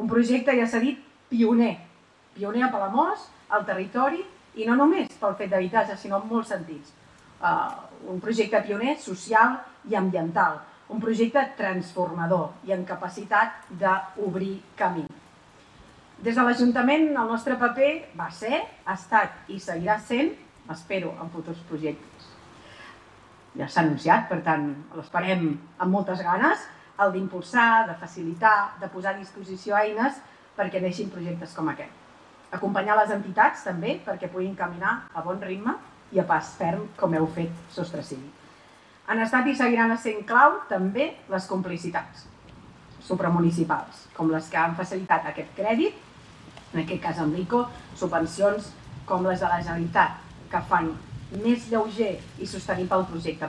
projecte, ja s'ha dit, pioner. Pioner a Palamós, al territori, i no només pel fet d'habitatge, sinó en molts sentits. Un projecte pioner social i ambiental. Un projecte transformador i amb capacitat d'obrir camí. Des de l'Ajuntament, el nostre paper va ser, ha estat i seguirà sent, espero, en futurs projectes. Ja s'ha anunciat, per tant, l'esperem amb moltes ganes, el d'impulsar, de facilitar, de posar a disposició eines perquè neixin projectes com aquest. Acompanyar les entitats, també, perquè puguin caminar a bon ritme i a pas ferm, com heu fet Sostre Cívic. Han estat i seguiran sent clau, també, les complicitats supramunicipals, com les que han facilitat aquest crèdit, en aquest cas amb l'ICO, subvencions com les de la Generalitat, que fan més lleuger i sostenible el projecte